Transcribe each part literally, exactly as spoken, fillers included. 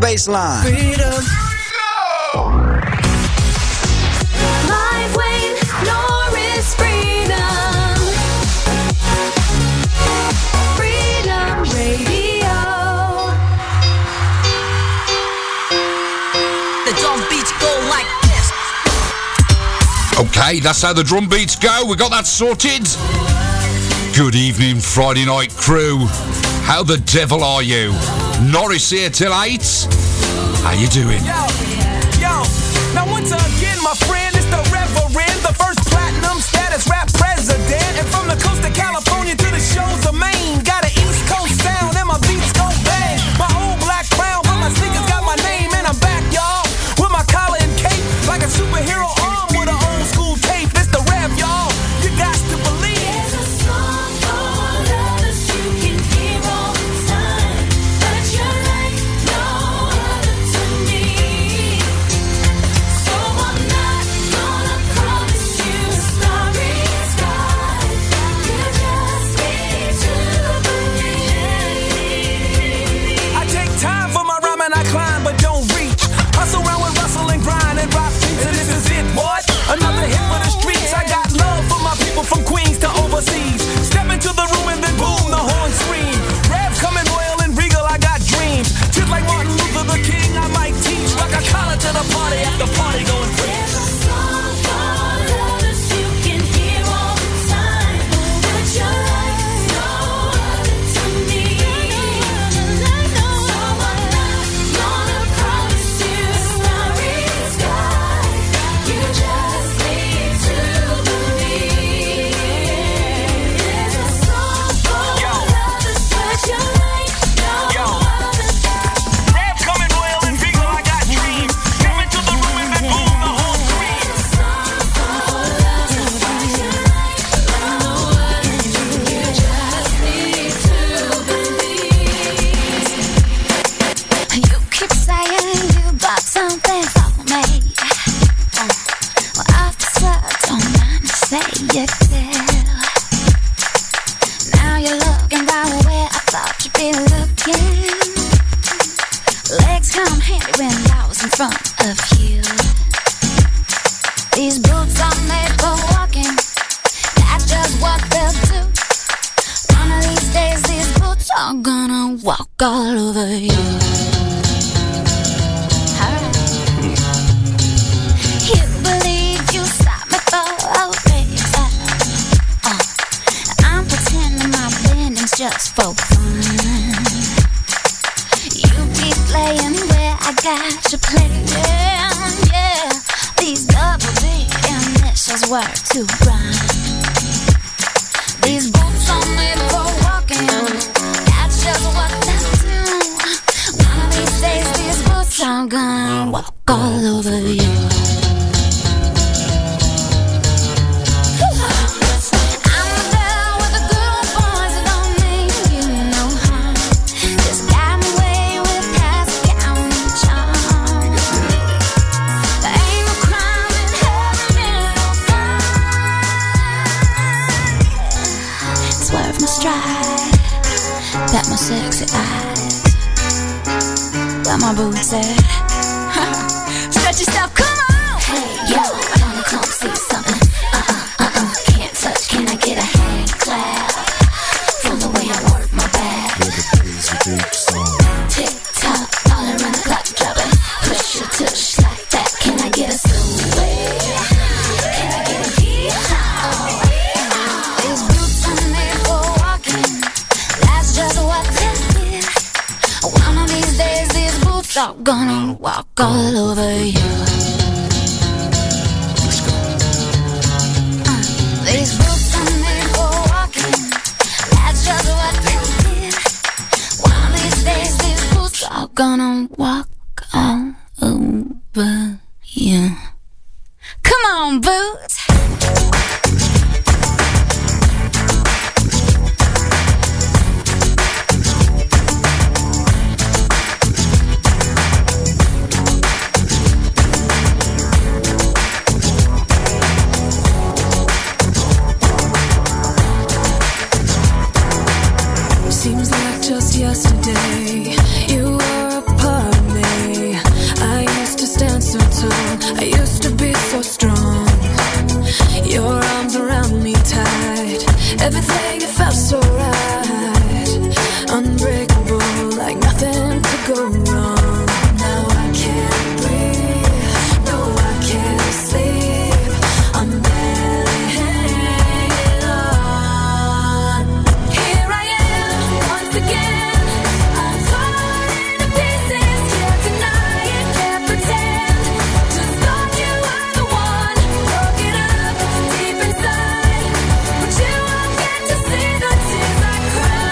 baseline. Freedom. Live Wayne Norris Freedom. Freedom Radio. The drum beats go like this. Okay, that's how the drum beats go. We got that sorted. Good evening, Friday night crew. How the devil are you? Norris here till eight. How you doing? Yo, yo. Now once again, my friend, it's the Reverend, the first platinum status rap president. And from the coast of California to the shores of Maine, got an East Coast sound and my beats go bang. My old black crown, but my sneakers got my name, and I'm back, y'all, with my collar and cape, like a superhero arm with an old school tape. It's the Rev, y'all. You got to believe. There's a song for lovers you can hear all the time, but you're like no other to me. So I'm not gonna promise you a starry sky. You just need to believe. I take time for my rhyme and I climb, but don't reach. Hustle around with Russell and grind and rock beats, and this is it, what? Another hit for the streets. I got love for my people from Queens to overseas. Step into the room and then boom, the horn scream. Rev coming royal and regal, I got dreams. Just like Martin Luther the King, I might teach. Like a collar to the party, after party going free. There's a song for lovers you can hear all the time, but you're like no other to me. So I'm not gonna promise you a starry sky. You just need to believe. There's a song for lovers, but you're like no Yo. other. Rev coming royal and regal, I got dreams. Step into the room and then boom, the horn scream. You keep saying you got something for me. Uh, well, officer, don't mind me say it, girl. Now you're looking right where I thought you'd be looking. Legs come handy when I was in front of you. These boots are made for walking. That's just what they'll do. One of these days, these boots are gonna walk all over you. Alright. You believe you stopped me for a reason. Uh, I'm pretending my bending's just for fun. You keep playing where I got you playing, yeah. These double D initials were to rhyme. These boots are made for walking. That's just what they do. One of these days, these boots are gonna walk all over you. I'm the girl with the good old boys that don't mean you no harm. Just got me way with past county charm. There ain't no crime in having no fun. Swerve my stride, pat my sexy eyes, where my boots at? Stretch yourself, come on. Hey yo, wanna come see something? Uh-uh, uh-uh, can't touch, can I get a hand clap? From the way I work my back. Tick tock, all around the clock, drop it. Push your tush like that. Can I get a sway? Can I get a hee-haw? These boots are made for walking. That's just what they is. One of these days, these boots are gonna walk all over you. Uh, these boots are made for walking. That's just what they is. One of these days, these boots are gonna walk all over you. Come on, boots. Seems like just yesterday you were a part of me. Everything, it felt so right. Unbreakable, like nothing could go wrong. Now I can't breathe, no, I can't sleep. I'm barely hanging on. Here I am, once again. I'm falling to pieces, can't deny it, can't pretend. Just thought you were the one, broke it up deep inside. But you won't get to see the tears I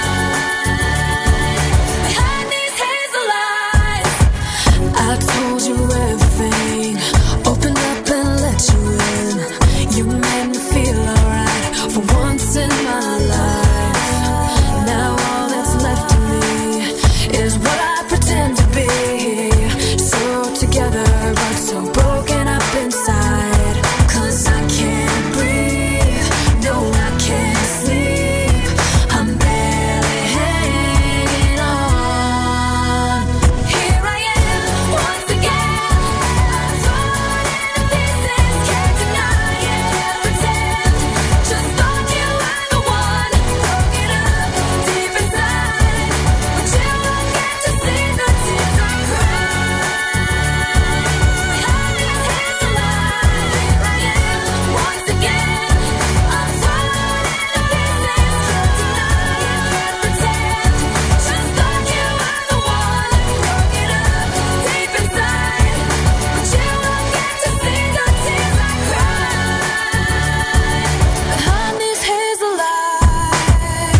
cried behind these hazel eyes. I told you everything, opened up and let you in. You made me feel alright for once in my life. Now all that's left of me is what I pretend to be. So together but so broken up inside. 'Cause I can't breathe, no, I can't sleep. I'm barely hanging on. Here I am, once again. I'm falling to pieces, can't deny it, can't pretend. Just thought you were the one, broke it up deep inside. But you won't get to see the tears I cried behind these hazel eyes. Here I am, once again. I'm falling to pieces, can't deny it, can't pretend. Just thought you were the one, broke it up deep inside. But you won't get to see the tears I cried behind these hazel eyes.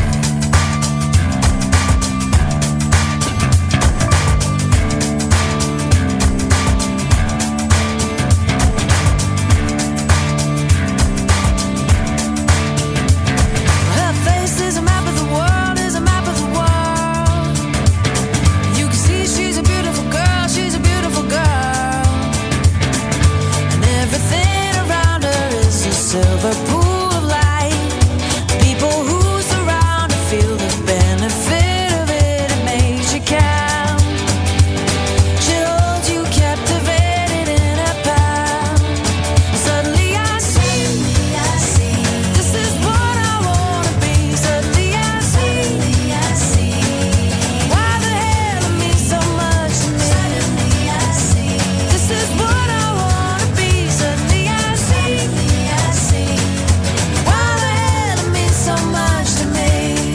Her face is a map of the world, is a map of the world. You can see she's a beautiful girl, she's a beautiful girl. And everything around her is a silver pool of light. People who surround her feel the benefit of it, it makes you count. She holds you captivated in her palm. Suddenly I see, this is what I wanna be. Suddenly I see, why the hell it means so much to me. This is what I wanna be. Suddenly I see, why the hell it means so much to me.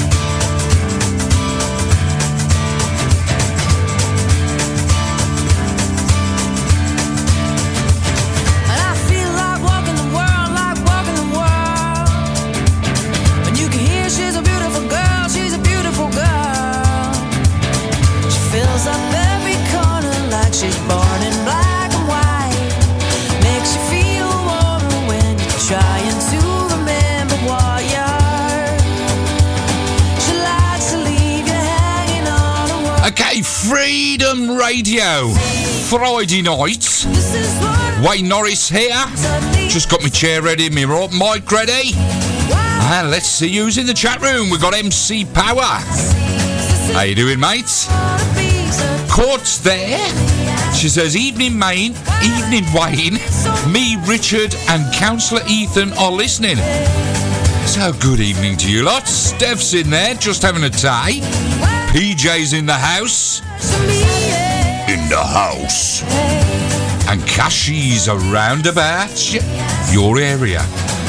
And I feel like walking the world, like walking the world. And you can hear she's a beautiful girl, she's a beautiful girl. She fills up every corner like she's born in black and white. Makes you feel warmer when you're trying to remember what you heard. She likes to leave you hanging on a word. Okay, Freedom Radio. Friday night. This is what Wayne Norris here. suddenly Just got my chair ready, my ro- mic ready. And let's see who's in the chat room. We've got M C Power. How you doing, mate? Court's there. She says, evening, Maine, evening, Wayne. Me, Richard, and Councillor Ethan are listening. So, good evening to you lot. Steph's in there, just having a tie. P J's in the house. In the house. And Kashi's around about your area.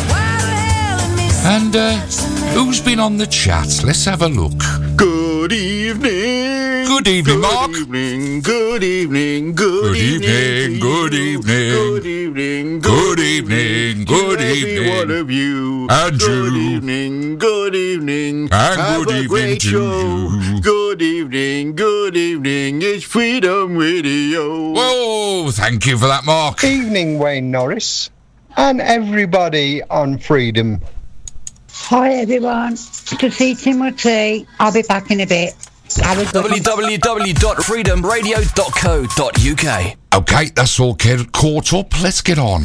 And uh, who's been on the chat? Let's have a look. Good evening. Good evening, Mark. Good evening. Good evening. Good, Good evening, good evening. Good evening. Good evening, good to every evening. one of you. And good you. evening. Good evening. And Have good a evening great to show. you. Good evening. Good evening. It's Freedom Radio. Whoa, thank you for that, Mark. Evening, Wayne Norris, and everybody on Freedom. Hi everyone, to see Timothy. I'll be back in a bit. Have a good w w w dot freedom radio dot co dot u k. Okay, that's all ca- caught up. Let's get on.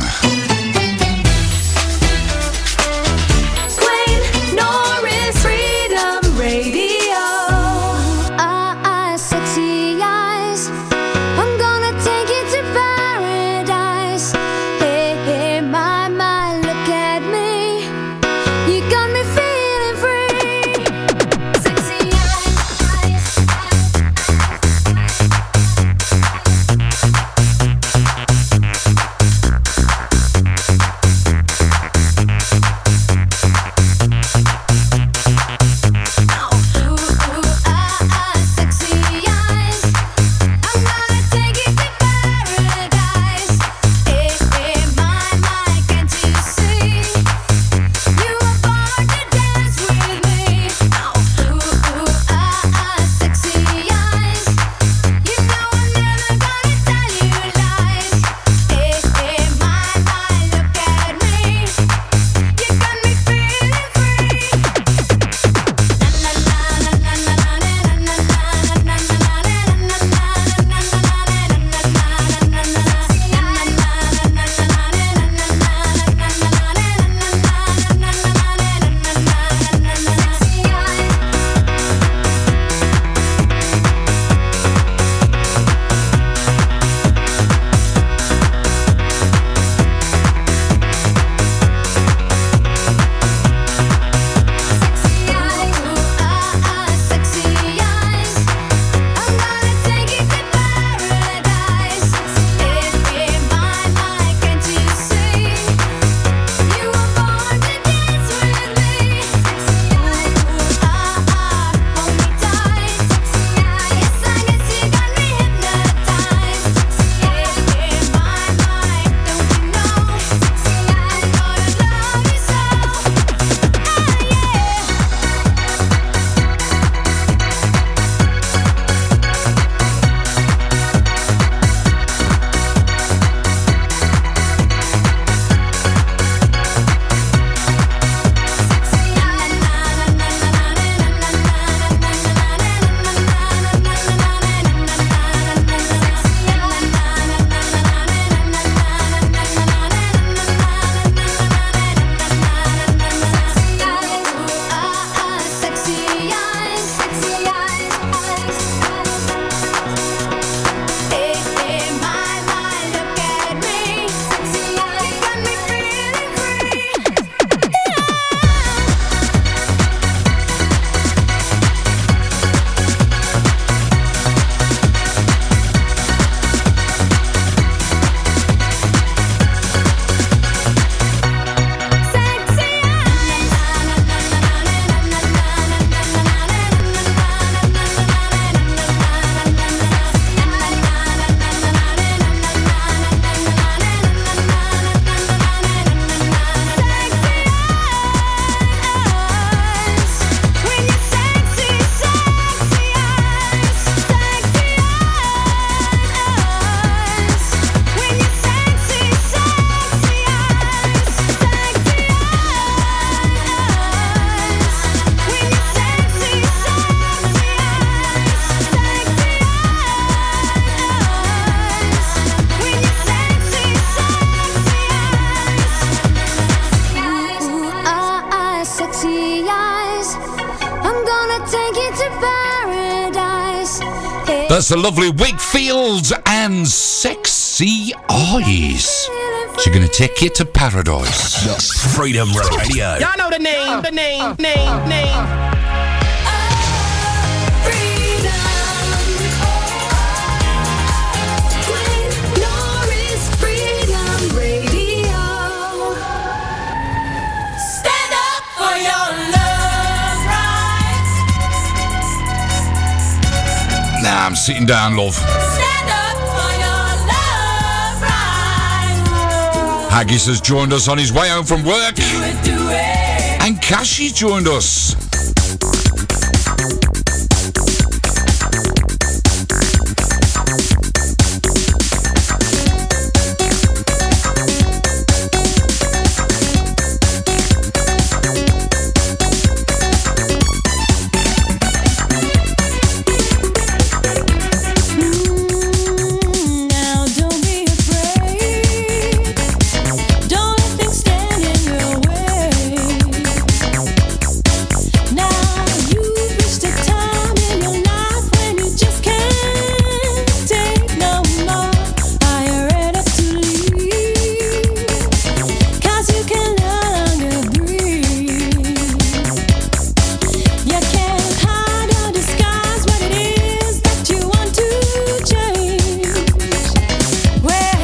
Wayne Norris Freedom Radio. Eyes, sexy eyes. I'm gonna take you to paradise. Hey, hey, my, my, look at me. You got me feeling pretty eyes. I'm gonna take you to paradise. Hey, That's the lovely Wakefield and Sexy Eyes. She's going to take you to paradise. Freedom Radio. Y'all know the name, the name, name, name. Nah, I'm sitting down, love. Haggis has joined us on his way home from work. And Cashy's joined us. Now don't be afraid. Don't let things stand in your way. Now you've reached a time in your life when you just can't take no more. Are you ready to leave? 'Cause you can no longer breathe. You can't hide or disguise what it is that you want to change. Well,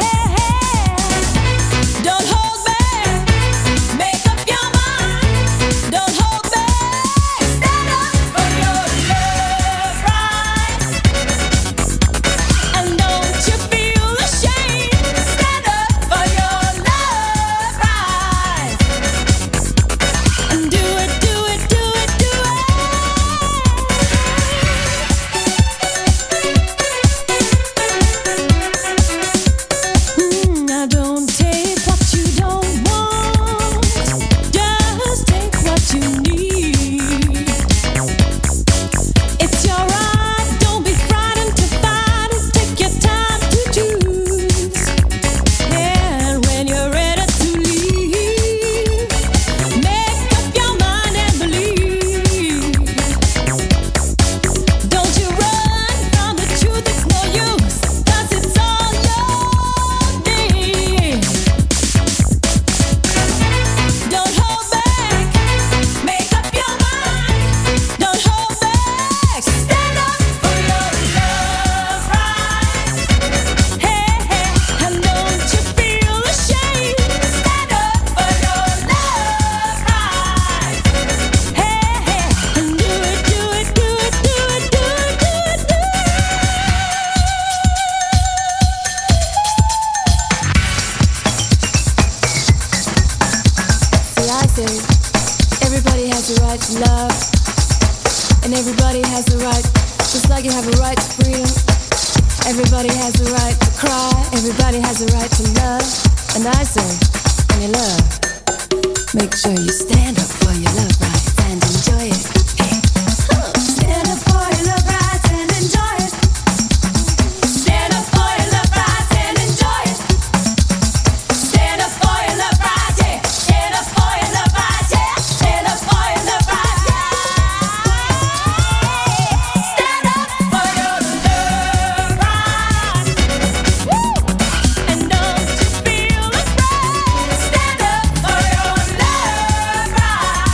don't hold back. Make up your mind. Don't hold back. Stand up for your love rights. And don't you feel ashamed. Stand up for your love rights. And do it, do it, do it, do it. Now don't take what you don't want. Just take what you need. It's your right. Don't be frightened to fight it. Take your time to choose. And when you're ready to leave, make up your mind and believe. Don't you run from the truth, it's no use, 'cause it's all your need. Don't hold back, make up your mind. Don't hold back, stand up for your love rights. Hey, hey, and don't you feel ashamed. Stand up for your love rights. Hey, hey, and do it, do it, do it, do it, do it, do it, do it. See, I say everybody has a right to love, and everybody has a right, just like you have a right to freedom. Everybody has a right to cry, everybody has a right to love, and I say, when you love, make sure you stand up for your love rights and enjoy it. Hey. Stand up for your love rights and enjoy it. Stand up for your love rights and enjoy it. Stand up for your love rights, yeah. Stand up for your love rights, yeah. Stand up for your love rights, yeah. Stand up for your love rights. Woo! And don't you feel afraid? Stand up for your love rights.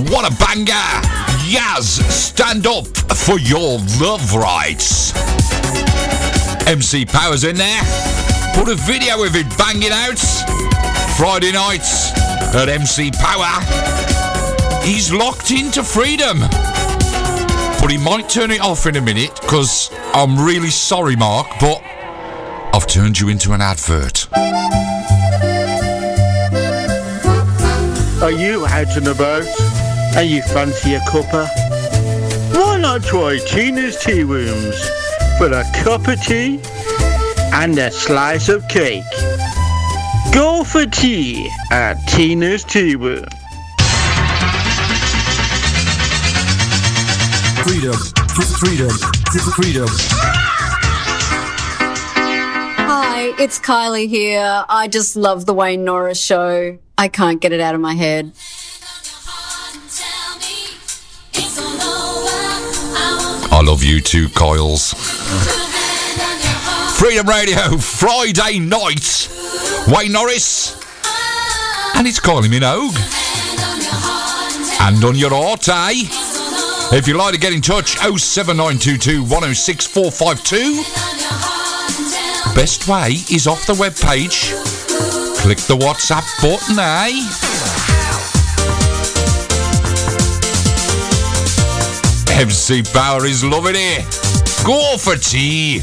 what a banger! Yaz, stand up for your love rights. M C Power's in there. Put a video of it banging out. Friday nights at M C Power. He's locked into freedom. But he might turn it off in a minute, because I'm really sorry, Mark, but I've turned you into an advert. Are you out and about and you fancy a cuppa? Why not try Tina's Tea Rooms for a cup of tea and a slice of cake? Go for tea at Tina's Tea Room. Freedom, freedom, freedom. Hi, it's Kylie here. I just love the Wayne Norris show. I can't get it out of my head. I love you too, Coils. Freedom Radio, Friday night. Wayne Norris. And it's Kylie Minogue. And on your heart, eh? If you'd like to get in touch, oh seven nine two two, one oh six, four five two. Best way is off the webpage. Click the WhatsApp button, eh? M C Power is loving it. Go for tea.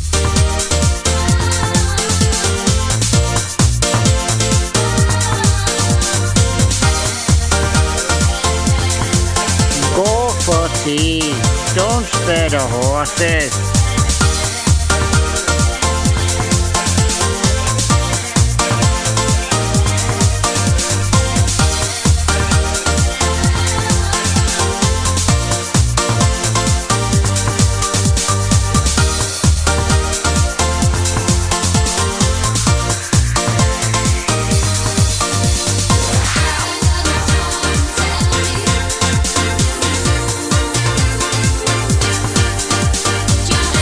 Go for tea. Don't spare the horses. Just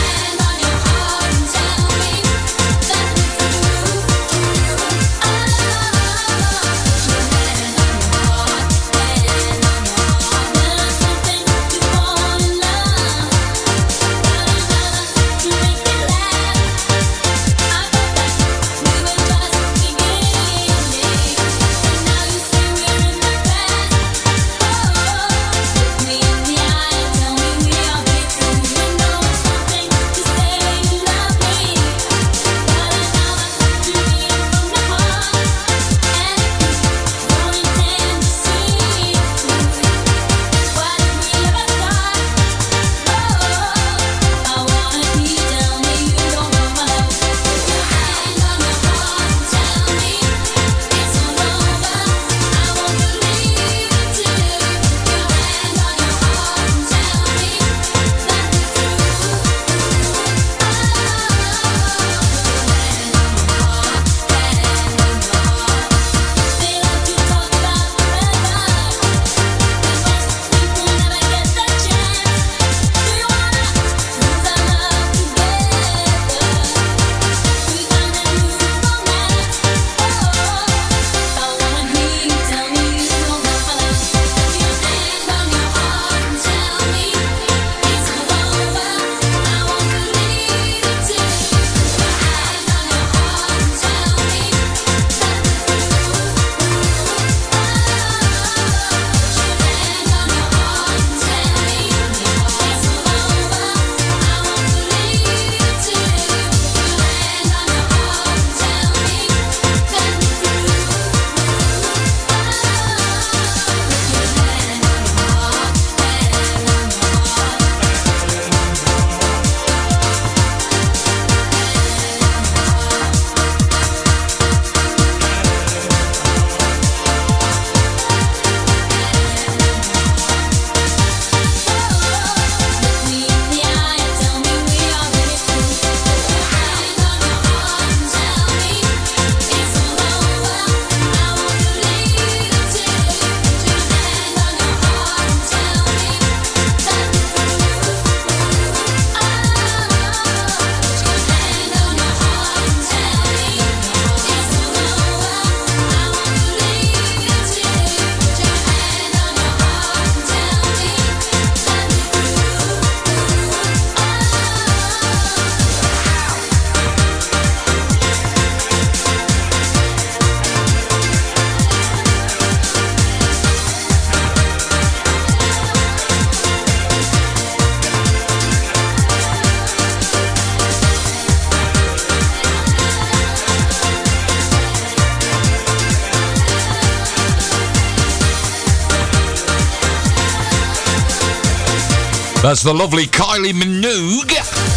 That's the lovely Kylie Minogue.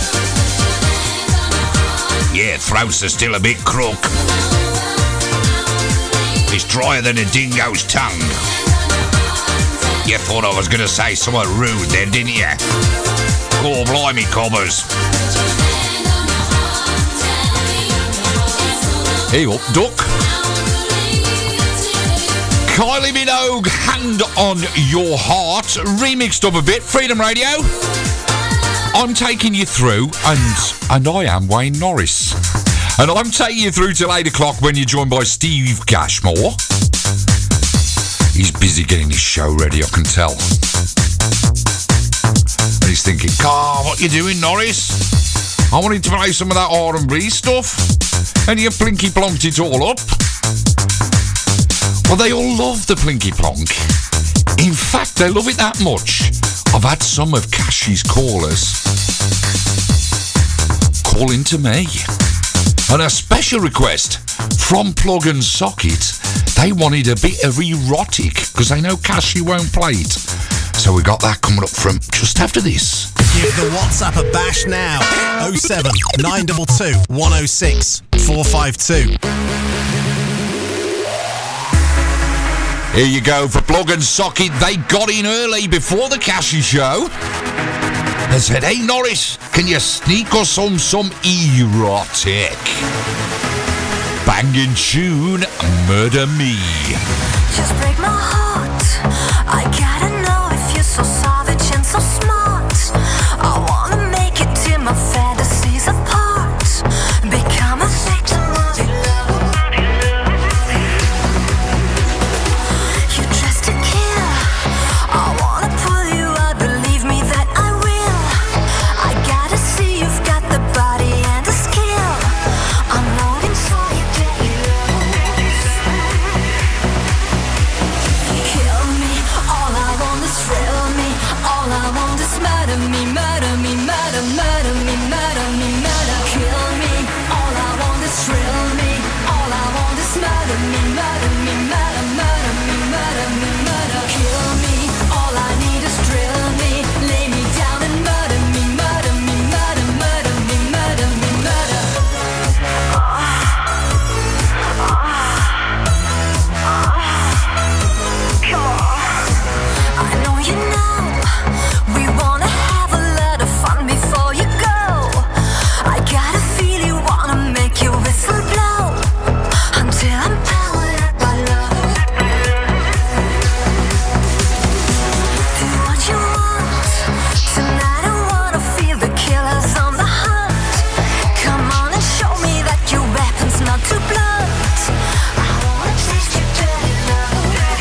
Yeah, throats are still a bit crook. It's drier than a dingo's tongue. You thought I was going to say something rude then, didn't you? Oh, blimey, cobbers. Hey up, duck. Kylie Minogue, Hand on Your Heart, remixed up a bit. Freedom Radio. I'm taking you through, and and I am Wayne Norris. And I'm taking you through till eight o'clock when you're joined by Steve Cashmore. He's busy getting his show ready, I can tell. And he's thinking, Carl, what you doing, Norris? I wanted to play some of that R and B stuff. And you plinky plonked it all up. Well, they all love the plinky plonk. In fact, they love it that much. I've had some of Cash's callers call in to me. And a special request from Plug and Socket. They wanted a bit of erotic because they know Cashy won't play it. So we got that coming up from just after this. Give the WhatsApp a bash now. oh seven nine two two one oh six four five two. Here you go for Plug and Socket. They got in early before the Cashy show. They said, hey Norris, can you sneak us some some erotic? Banging tune, Murder Me. Just break my heart. I gotta know if you're so savage and so smart. I wanna make it till my fantasies apart. Become a victim of your love. You're dressed to kill. I wanna pull you out, believe me that I will. I gotta see you've got the body and the skill. I'm longing for you, baby. Kill me, all I want is thrill me. All I want is murder me, murder me, murder, murder me, murder me, murder. Kill me, all I want is thrill me. All I want is murder me, murder me, murder, murder me, murder me, murder. Kill me, all I need is drill me. Lay me down and murder me, murder me, murder, murder me, murder me, murder. I know you know we wanna have a lot of fun before you go. I got a feel you wanna make your whistle blow until I'm powered up by love. Do what you want tonight. I wanna feel the killers on the hunt. Come on and show me that your weapon's not too blunt. I wanna taste your dirty love.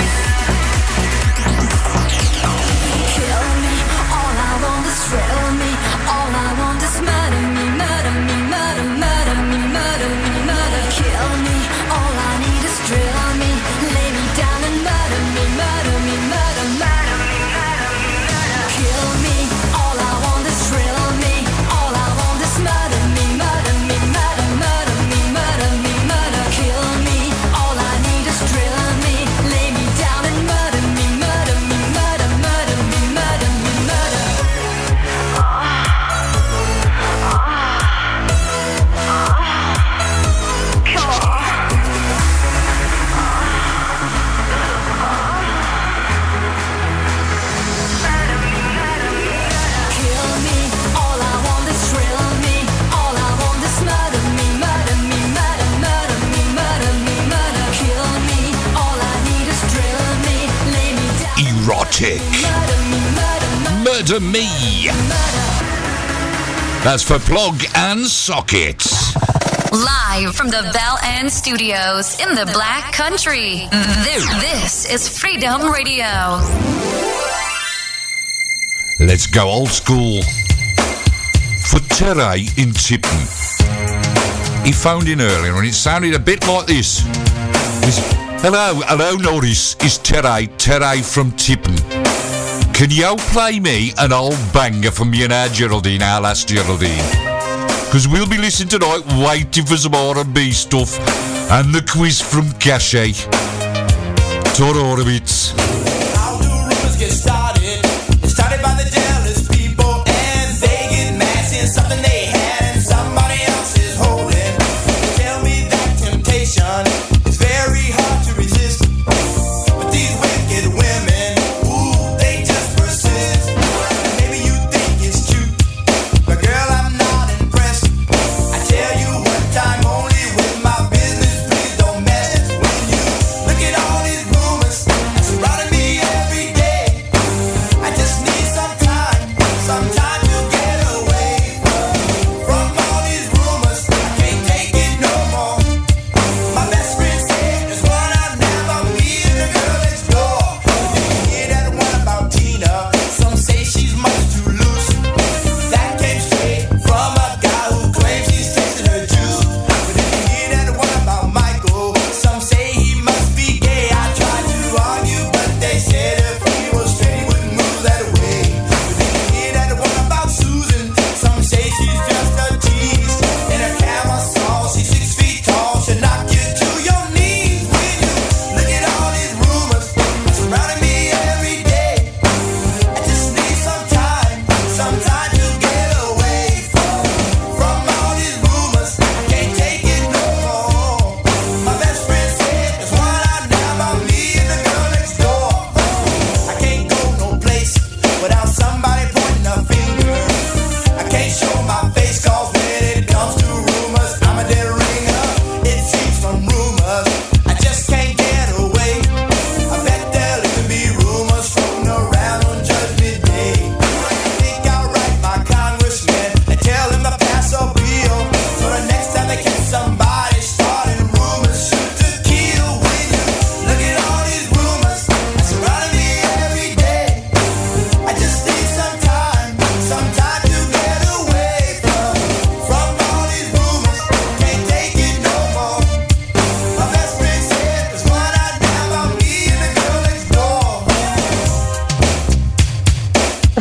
Kill me, all I want is thrill me. All I want is murder me, murder me, murder, murder me, murder me, murder. Kill me, all I need is drill me. Lay me down and murder me, murder me, murder, murder me, murder me, murder. Kill me, all I want is thrill me. All I want is murder me, murder me, murder, murder me, murder me, murder. Kill me, all I need is drill me. Lay me down and murder me, murder me, murder, murder me, murder me, murder. Kill me, all I want is thrill me. All I want is murder me, murder me, murder, murder me, murder me, murder. Kill me, all I need is drill me. Lay me down. Erotic. Murder me, murder, Murder Me. That's for Plug and Socket. Live from the Bell End Studios in the Black Country. This, this is Freedom Radio. Let's go old school. For Terry in Tipton. He phoned in earlier and it sounded a bit like this. He's, hello, hello Norris. It's Terry, Terry from Tipton. Can you play me an old banger from you now, Geraldine, our last Geraldine? Because we'll be listening tonight, waiting for some R and B stuff and the quiz from Cashy. Total bits. How do rumors get started? Started by the jealous people.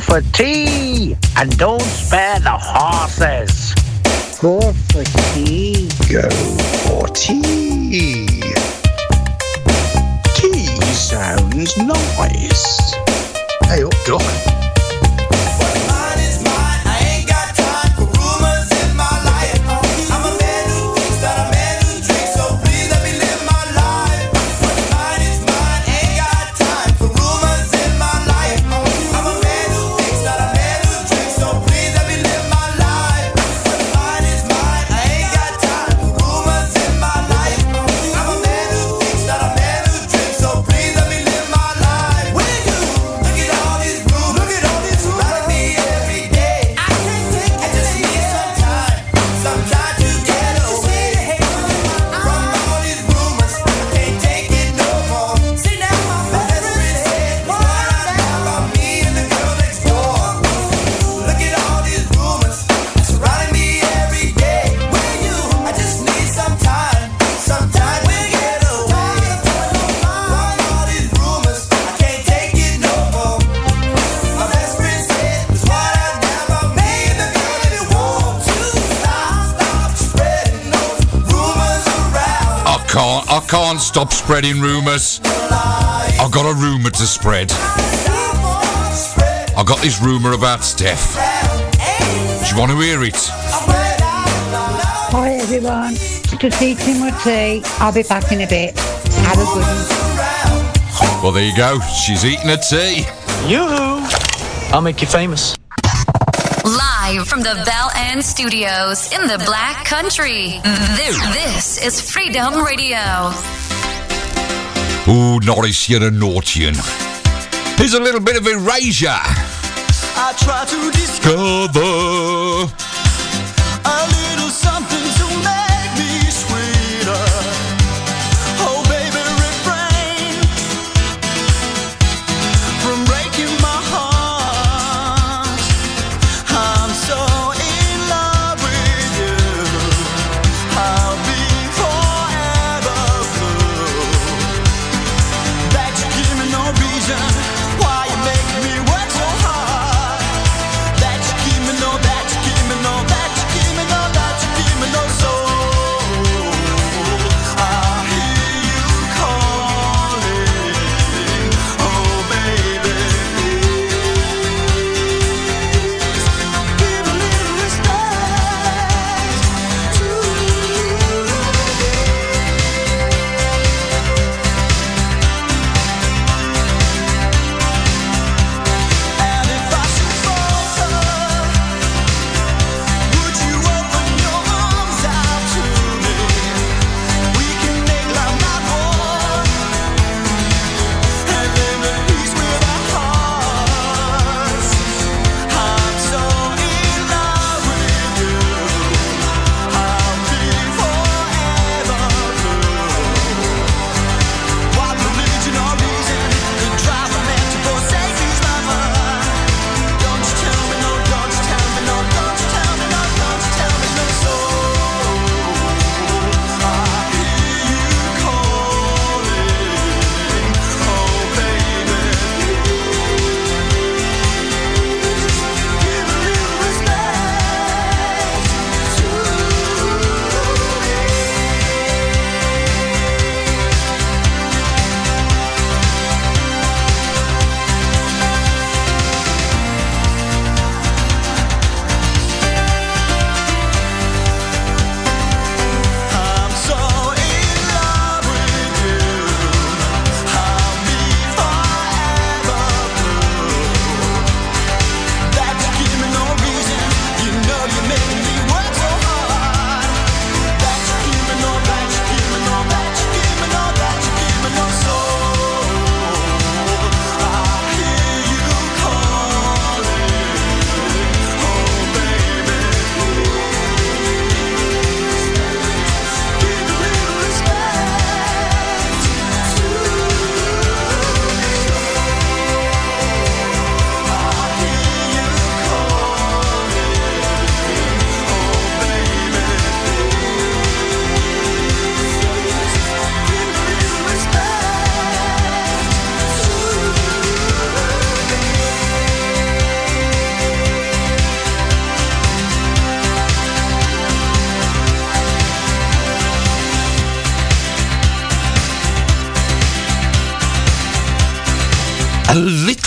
for tea, and don't spare the horses. Go for tea. Go for tea. Tea sounds nice. Hey up, Doc. I can't stop spreading rumours. I've got a rumour to spread. I've got this rumour about Steph. Do you want to hear it? Hi everyone, to see Timothy. I'll be back in a bit. Have a good one. Well, there you go. She's eating her tea. Yoo-hoo! I'll make you famous. Live from the Bell End Studios in the Black Country. This, this is Freedom Radio. Ooh, Norris, you're a naughty one. Here's a little bit of erasure. I try to discover a little something to make me sweeter. Oh, baby, refrain from breaking my heart. I'm so in love with you. I'll be forever blue. That you give me no reason why you make me work so hard. That you give me no, that you give me no, that you give me no, that you give me no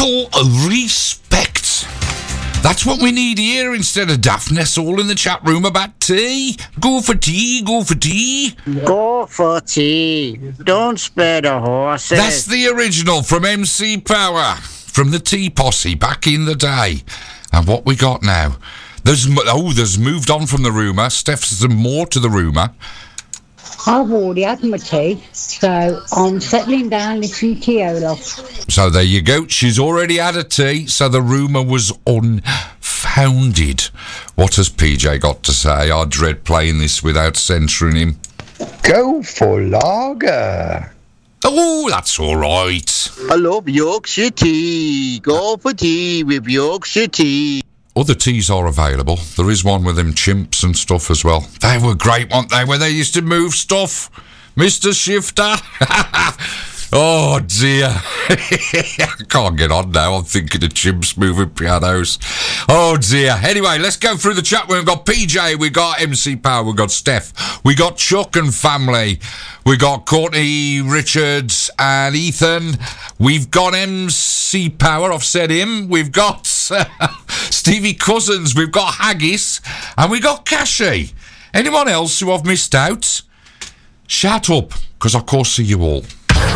Little respect. That's what we need here instead of daftness all in the chat room about tea. Go for tea, go for tea. Go for tea. Don't spare the horses. That's the original from M C Power, from the Tea Posse back in the day. And what we got now? There's oh, there's moved on from the rumour. Steph's some more to the rumour. I've already had my tea, so I'm settling down listening to Yola. So there you go. She's already had a tea, so the rumour was unfounded. What has P J got to say? I dread playing this without censoring him. Go for lager. Oh, that's all right. I love Yorkshire tea. Go for tea with Yorkshire tea. Other teas are available. There is one with them chimps and stuff as well. They were great, weren't they, when they used to move stuff? Mister Shifter. Oh, dear. I can't get on now. I'm thinking of chimps moving pianos. Oh, dear. Anyway, let's go through the chat. We've got P J, we got M C Power, we've got Steph, we got Chuck and family, we got Courtney, Richards and Ethan, we've got M C Power, I've said him, we've got Stevie Cousins, we've got Haggis, and we got Cashy. Anyone else who I've missed out? Shout up, because I can't see you all.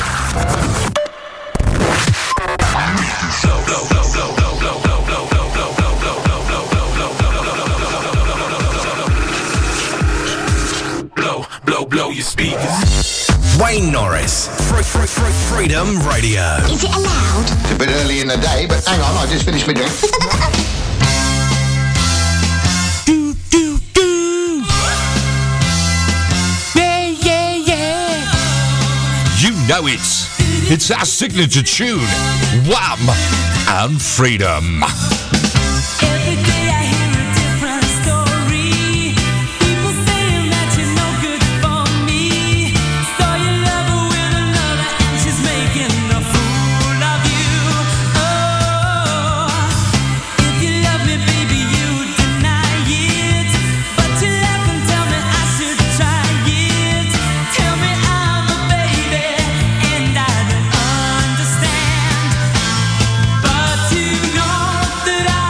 Blow, blow, blow your speakers. Wayne Norris, Fr- Fr- Fr- Freedom Radio. Is it allowed? It's a bit early in the day, but hang on, I just finished my drink. Do, do, do. Yeah, yeah, yeah. You know it. It's our signature tune, Wham and Freedom. Every day I hear a different story. People saying that you're no good for me. Saw you love her with another and she's making a fool of you. Oh, if you love me, baby, you deny it. But you laugh and tell me I should try it. Tell me I'm a baby and I don't understand. But you know that I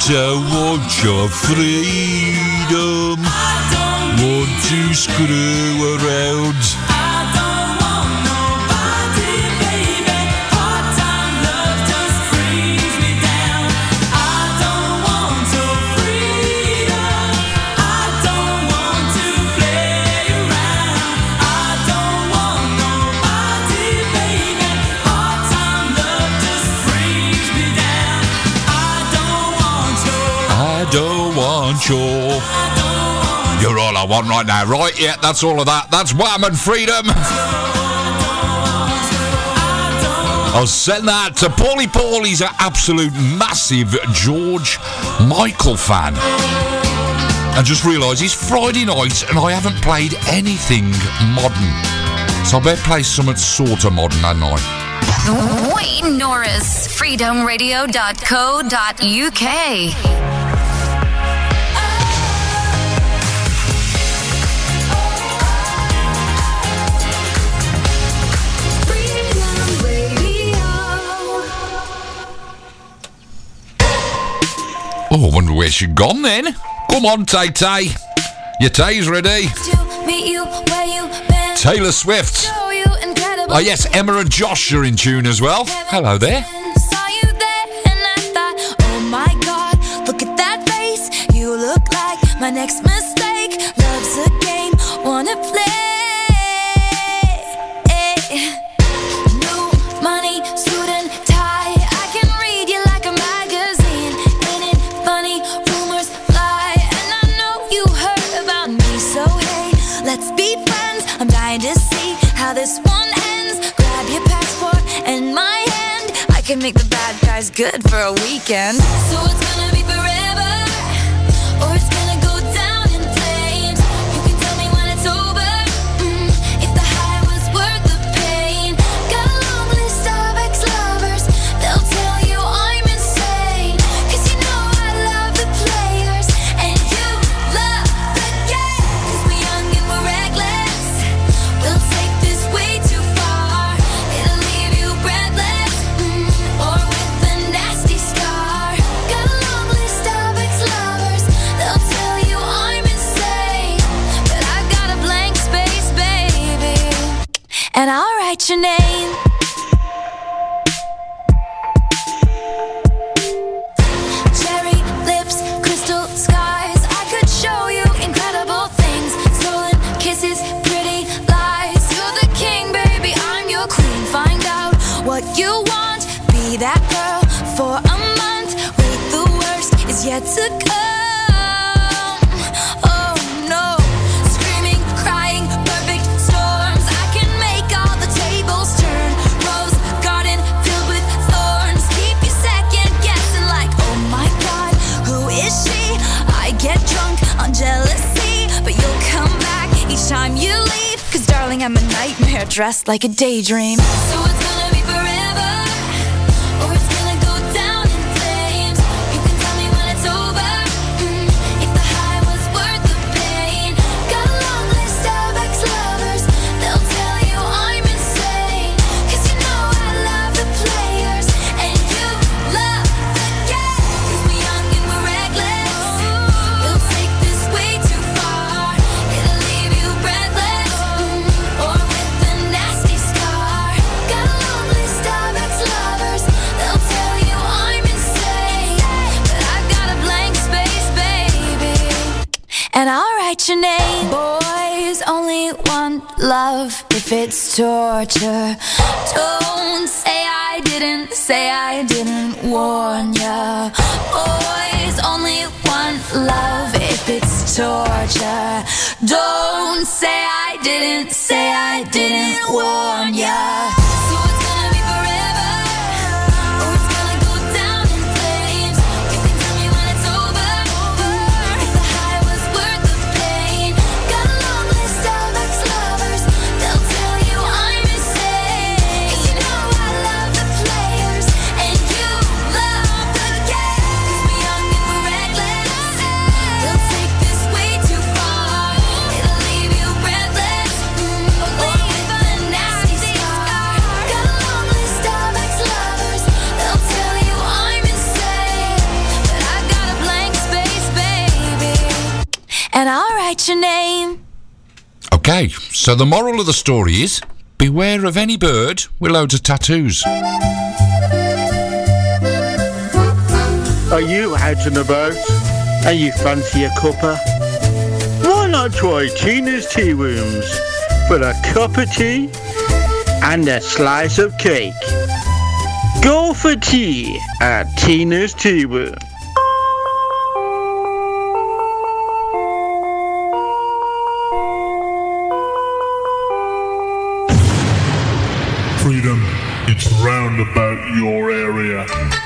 don't want your freedom. Want to screw around. Don't want your. You're all I want right now, right? Yeah, that's all of that. That's Wham and Freedom. I'll send that to Paulie Paul. He's an absolute massive George Michael fan. And just realised it's Friday night and I haven't played anything modern. So I better play something sort of modern, hadn't I? Wayne Norris, freedom radio dot co dot U K. Oh, I wonder where she's gone then. Come on, Tay Tay. Your Tay's ready. Taylor Swift. Oh, yes, Emma and Josh are in tune as well. Hello there. Saw you there and I thought, oh my God, look at that face. You look like my next mistake. Love's a game, wanna play. New money, suit and tie. I can read you like a magazine. Ain't it funny? Rumors fly, and I know you heard about me. So hey, let's be friends. I'm dying to see how this one ends. Grab your passport and my hand. I can make the bad guys good for a weekend. So it's gonna be forever, or it's gonna go down in flames. You can tell me when it's over, mm, if the high was worth the pain. Got a long list of ex-lovers, they'll tell you I'm insane. Cause you know I love the players, and you love the game. Cause we're young and we're reckless, we'll take this way too far. It'll leave you breathless, mm, or with a nasty scar. Got a long list of ex-lovers, they'll tell you I'm insane. But I've got a blank space, baby, and I'll write your name. Cherry lips, crystal skies. I could show you incredible things. Stolen kisses, pretty lies. You're the king, baby, I'm your queen. Find out what you want. Be that girl for a month. Wait, the worst is yet to come. Oh no. Screaming, crying, perfect storms. I can make all the tables turn. Rose garden filled with thorns. Keep you second guessing like, oh my God, who is she? I get drunk on jealousy, but you'll come back each time you leave. Cause darling, I'm a nightmare dressed like a daydream. So it's gonna be forever, or it's gonna go down in flames. You can tell me when it's over, mm, if the high was worth the pain. Got a long list of ex-lovers, they'll tell you I'm insane. Cause you know I love the players, and you love the game. Cause we're young and we're reckless, we'll take this way too far. It'll leave you breathless, mm, or with a nasty scar. Got a long list of ex-lovers, they'll tell you I'm insane. But I've got a blank space, baby, and I'll write your name. Boys only want love if it's torture. Don't say I didn't, say I didn't warn ya. Boys only want love if it's torture. Don't say I didn't, say I didn't warn ya. So it's gonna be forever, or it's gonna go down in flames. You can tell me when it's over, mm, if the high was worth the pain. Got a long list of ex-lovers, they'll tell you I'm insane. Cause you know I love the players, and you love the game. Cause we're young and we're reckless, we'll take this way too far. It'll leave you breathless, mm, or with a nasty scar. write your name. Okay, so the moral of the story is beware of any bird with loads of tattoos. Are you out and about and you fancy a cuppa? Why not try Tina's Tea Rooms for a cup of tea and a slice of cake? Go for tea at Tina's Tea Room. Freedom, it's round about your area.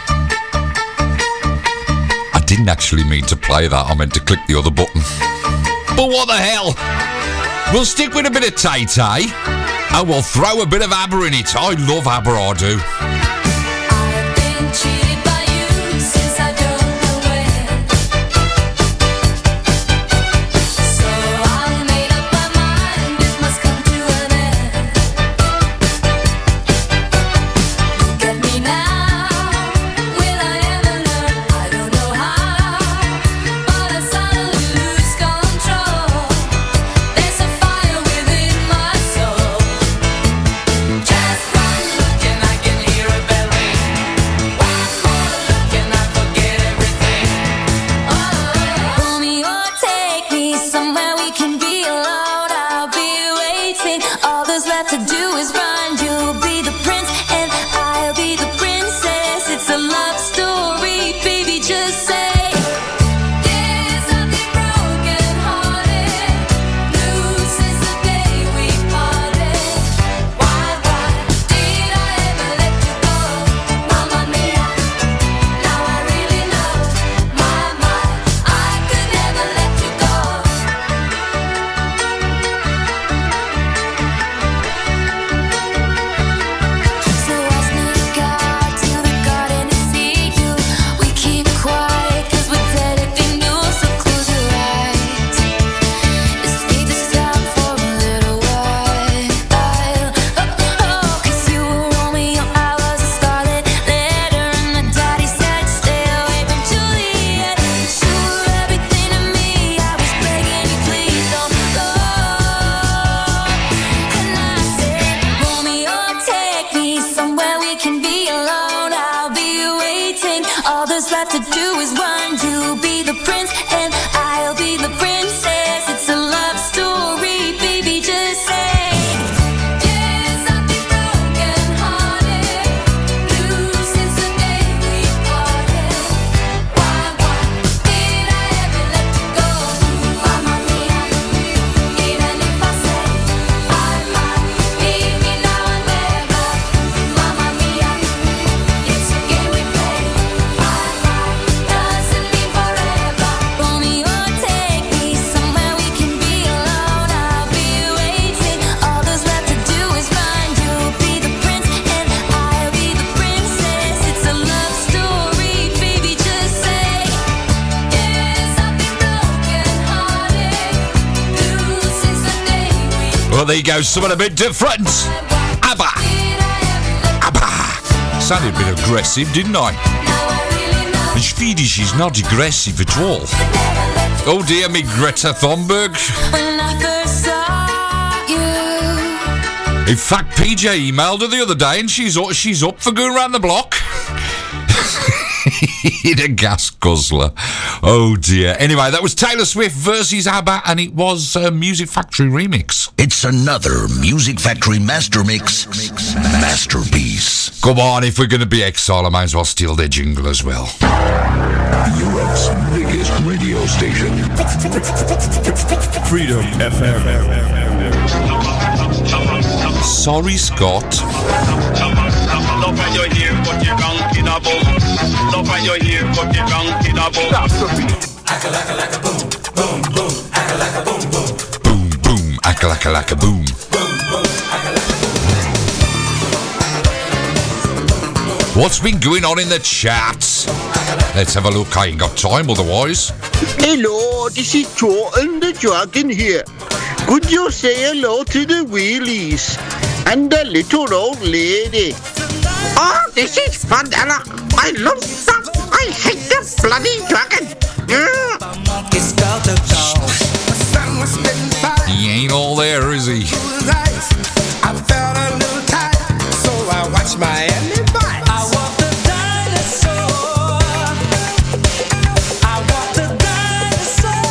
I didn't actually mean to play that, I meant to click the other button. But what the hell? We'll stick with a bit of Tay-Tay and we'll throw a bit of ABBA in it. I love ABBA, I do. I've been cheated by you since I don't know when. So I made up my mind it must come to an end. Look at me now, will I ever learn? I don't know how, but I suddenly lose control. There's a fire within my soul. Just one look and I can hear a bell ring. One more look and I forget everything. Oh, pull me or take me somewhere we can be alone. I'll be waiting. All there's left to do is run. You'll be the prince and I'll be the princess. It's a love story, baby. Just say. Yes, I've been broken hearted, blue since the day we parted. Why, why did I ever let you go? Mamma mia, now I really know. My, my, I could never let you go. So I sneak out to the garden to see you. We keep quiet 'cause we're dead if you knew. So close your eyes. Let's leave this town for a little while. Oh, oh, 'cause you were Romeo, I was a scarlet letter, and my daddy said stay away from Juliet. You were everything to me. I was begging you, please don't go. And I said, Romeo, take me somewhere we can be alone. I'll be waiting. All there's left to do is run. You'll be the prince and I'll be the princess. It's a love story, baby. Just say. Yes, I've been broken hearted, blue since the day we parted. Why, why did I ever let you go? Mamma mia, even if I say I might, leave me now and never. Mamma mia, it's a game we play. I might, doesn't mean forever. Romeo, take me somewhere we can be alone. I'll be waiting. All there's left to do is run. You'll be the prince and I'll be the princess. It's a love story, baby. Just say. Yes, I've been broken hearted, blue since the day we. Well, there you go, something a bit different. ABBA. ABBA. Sounded a bit aggressive, didn't I? And Swedish is not aggressive at all. Oh dear me, Greta Thunberg. When I first saw you. In fact, P J emailed her the other day and she's up, she's up for going round the block. In a gas guzzler. Oh dear. Anyway, that was Taylor Swift versus ABBA and it was a Music Factory remix. It's another Music Factory Master Mix masterpiece. Come on, if we're going to be Exile, I might as well steal their jingle as well. Europe's biggest radio station. Freedom F M. Sorry, Scott. Love when you hear what you wrong in a boom. Love when you hear what you wrong in a boom. Stop the beat. Acca lacka lacka boom, boom boom. Acca lacka boom boom. Boom boom. Acca lacka lacka boom. What's been going on in the chat? Let's have a look. I ain't got time otherwise. Hello, this is Jordan the Dragon here. Could you say hello to the wheelies and the little old lady? Oh, this is Vandana. I love that. I hate the bloody dragon. Yeah. all there, is he? I felt a little tight, so I watched Miami Vice. I walked the dinosaur. I walked the dinosaur.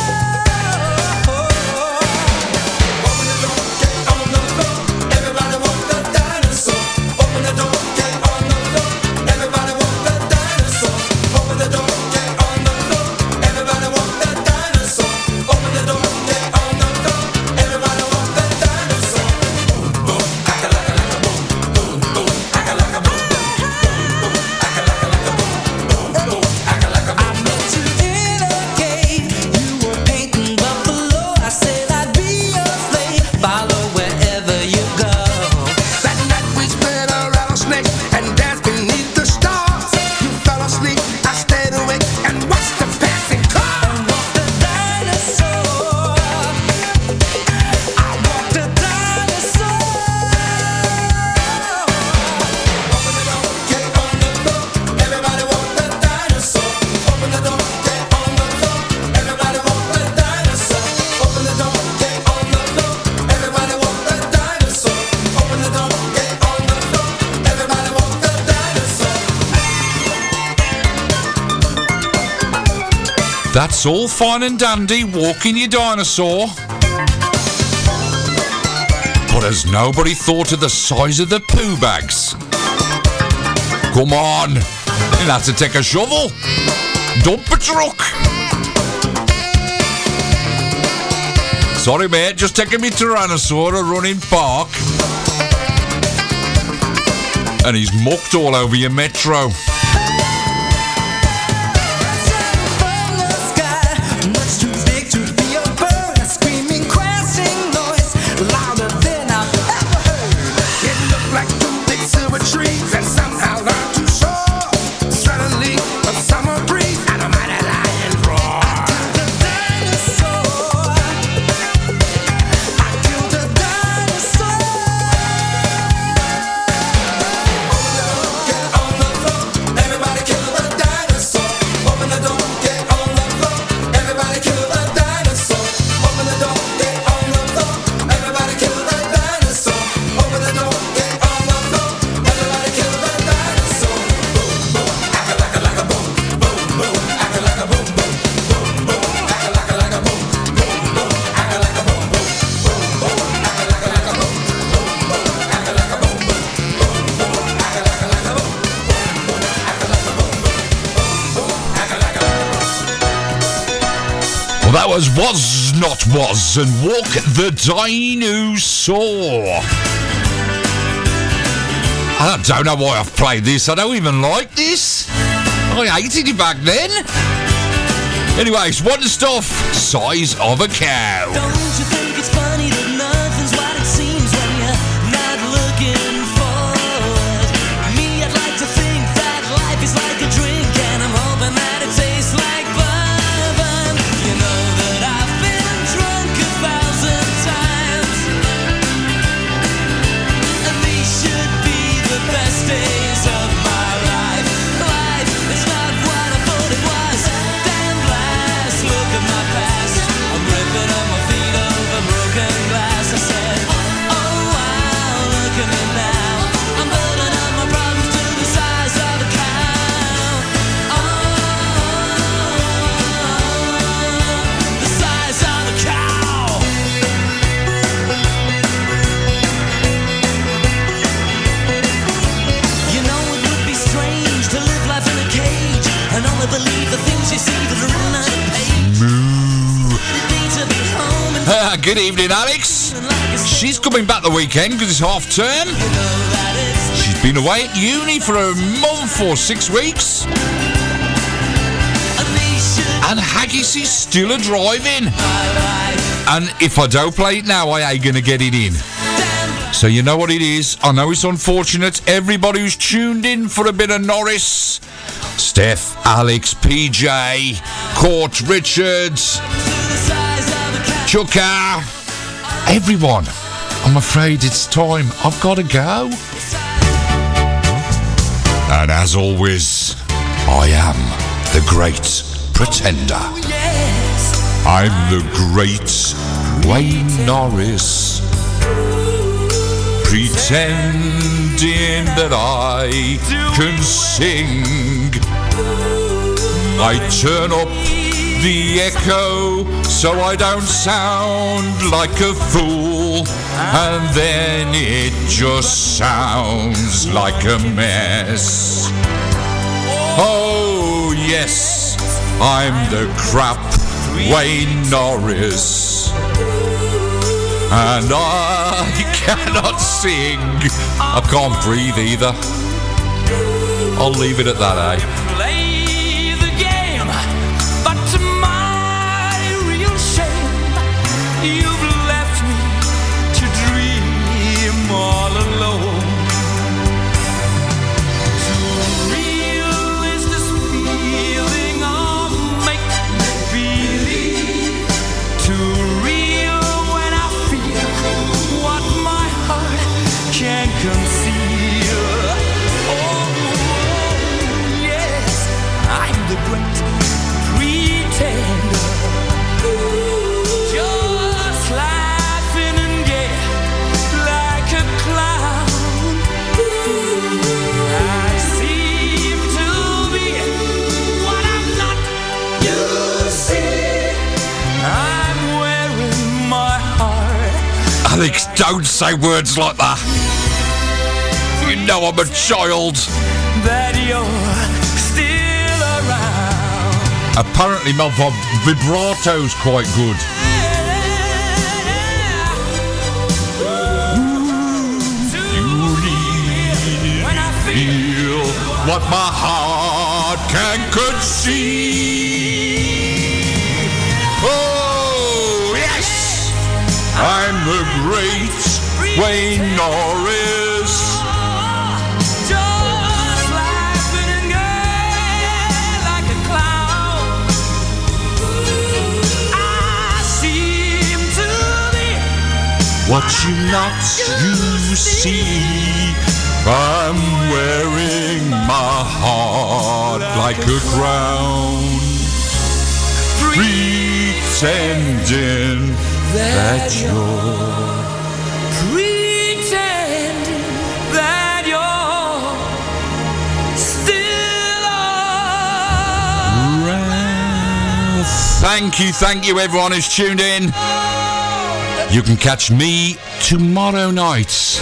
Open the door, get on the floor. Everybody walk the dinosaur. Open the door, get on the floor. Everybody walk the dinosaur. Open the door, get on the floor. Everybody walk the dinosaur. Open the door, get on the floor. Everybody walk the dinosaur. Boom, boom, aka laka laka boom, boom, boom, aka laka boom, boom, boom, aka laka laka boom, boom, boom, aka laka boom. I met you in a cave. You were painting buffalo. I said I'd be your slave. Follow wherever you go. That night we split a rattlesnake and danced beneath the stars. You fell asleep. I stayed awake and watched the passing car. And walked the dinosaur. I walked the dinosaur. Open the door, get on the floor. Everybody walk the dinosaur. Open the door, get on the floor. Everybody walk the dinosaur. Open the door, get on the floor. Everybody walk the dinosaur. Open the door, get on the floor. Everybody walk the dinosaur. That's all fine and dandy, walking your dinosaur. But has nobody thought of the size of the poo bags? Come on, you'll have to take a shovel. Dump a truck. Sorry, mate, just taking me Tyrannosaur a running park. And he's mucked all over your metro. Much too big to be a bird. A screaming, crashing noise, louder than I've ever heard. It looked like two big silver trees and somehow learned to soar. Suddenly, a summer breeze and a mighty lion roar. I killed a dinosaur. I killed a dinosaur. Get on the floor. Everybody kill the dinosaur. Open the door, get on the floor. Everybody kill the dinosaur. Open the door, get on the floor. Everybody kill the dinosaur. Open the door, get on the floor. Everybody kill the dinosaur. Boom, boom, aka laka laka boom. Boom, boom, aka laka boom, boom. Boom, boom, aka laka laka boom. Boom, boom, aka laka boom, boom. Boom, boom, aka laka laka boom. Boom, boom, aka laka boom, boom. Boom, boom, aka laka laka boom. Boom, boom, aka laka boom, boom. Boom, boom, aka laka laka boom. Well, that was Was Not Was and Walk the Dinosaur. I don't know why I've played this. I don't even like this. I hated it back then. Anyways, what the stuff? Size of a cow. Don't you think it's funny that nothing's what it seems when you're not looking forward? Me, I'd like to think that life is like a drink, and I'm hoping that it tastes like bourbon. You know that I've been drunk a thousand times, and these should be the best days of my life. Life is not what I thought it was. Damn blast, look at my past. I'm ripping up my feet over broken glass. I said, oh wow, look at me now. I'm building up my problems to the size of a cow. Oh, the size of a cow. You know it would be strange to live life in a cage and only believe the things you see that are written on a page. It'd be to be home and Ah, good evening, Alex. She's coming back the weekend because it's half term. She's been away at uni for a month or six weeks. And Haggis is still a driving. And if I don't play it now, I ain't going to get it in. So you know what it is. I know it's unfortunate. Everybody who's tuned in for a bit of Norris. Steph, Alex, P J, Court, Richards, Chuka, everyone. I'm afraid it's time. I've got to go. And as always, I am the great pretender. I'm the great Wayne Norris, pretending that I can sing. I turn up the echo so I don't sound like a fool, and then it just sounds like a mess. Oh yes, I'm the crap Wayne Norris, and I cannot sing. I can't breathe either. I'll leave it at that, eh? Play the game, but to my real shame, you've left me to dream all alone. Too real is this feeling of make-believe. Too real when I feel what my heart can't conceal. Oh, yes, I'm the great pretender, just laughing and gay like a clown. I seem to be what I'm not. You see, I'm wearing my heart. Alex, don't say words like that. You know I'm a child. That you're still around. Apparently my v- vibrato's quite good. You need feel what my heart can conceive. Oh yes, I'm the great Wayne Norris. Just laughing and gay like a clown. I seem to be What you not you see, I'm wearing my heart like a crown, pretending that you're pretending that you're still around. Thank you, thank you everyone who's tuned in. You can catch me tomorrow night.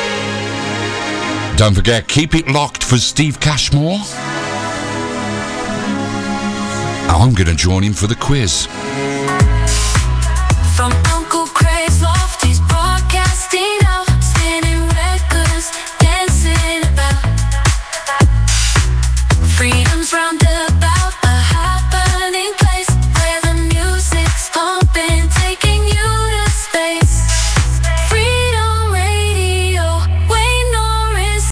Don't forget, keep it locked for Steve Cashmore. I'm going to join him for the quiz.